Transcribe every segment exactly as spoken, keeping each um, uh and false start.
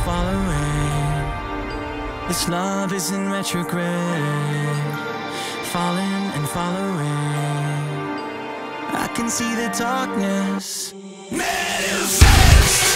following. This love is in retrograde, falling and following. I can see the darkness manifest.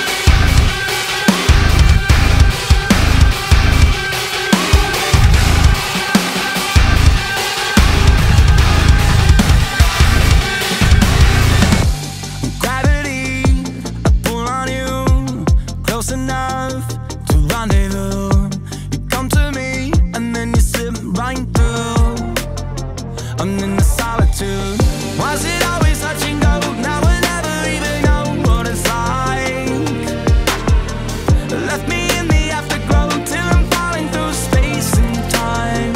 Enough to rendezvous. You come to me and then you slip right through. I'm in the solitude. Was it always touch and go? Now I never even know what it's like. Left me in the afterglow till I'm falling through space and time.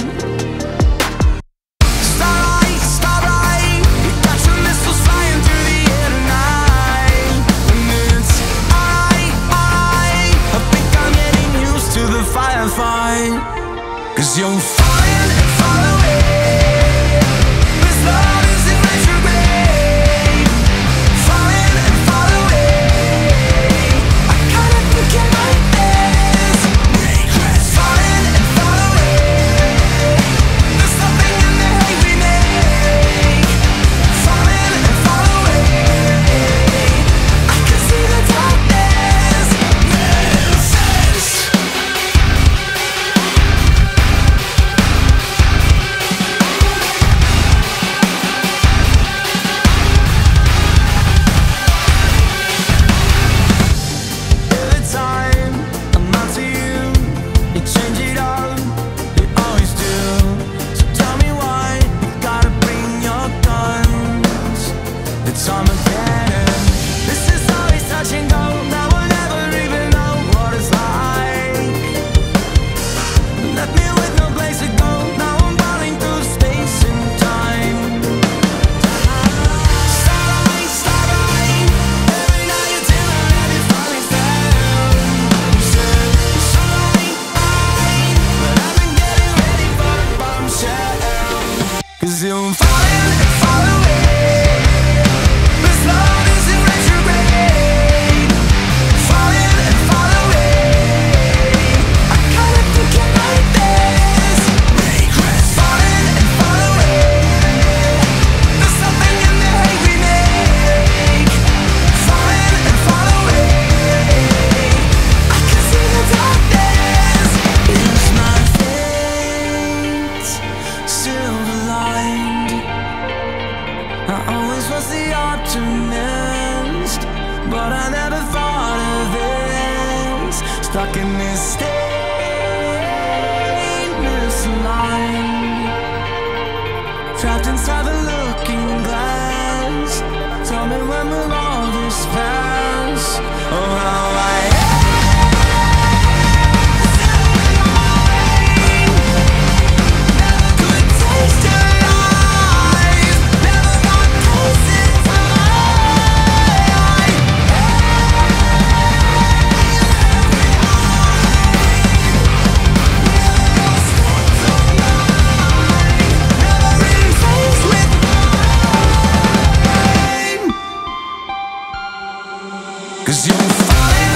Starlight, starlight, you got your missiles flying through the air tonight. And it's alright, alright, I think I'm getting used to the firefight. Cause you're falling and following. This love is in retrograde, falling and following. I kinda think it like this. Falling and following. There's something in the hate we make. Falling and following. I can see the darkness manifest. Every time I'm out to you, you change it up, you always do. So tell me why you gotta bring your guns. It's Armageddon. This is always touch and go. Now I'll never even know what it's like. Left me with no place to go. Now I'm falling through space and time. Starlight, starlight, every night you tell me that you're falling down. You said sunlight, light, but I've been getting ready for the bombshell. Cause you're falling and following. This love is in retrograde, falling and following. I kinda think it like this. Falling and following. There's something in the hate we make. Falling and following. I can see the darkness. It's my fate, silver lined. I always was the optimist, but I never thought of this. Stuck in this state, misaligned, trapped inside the looking glass. Tell me when will all this pass? Oh, how I never could taste your lies, never got close in time. Never been faced with pain. Cause you're falling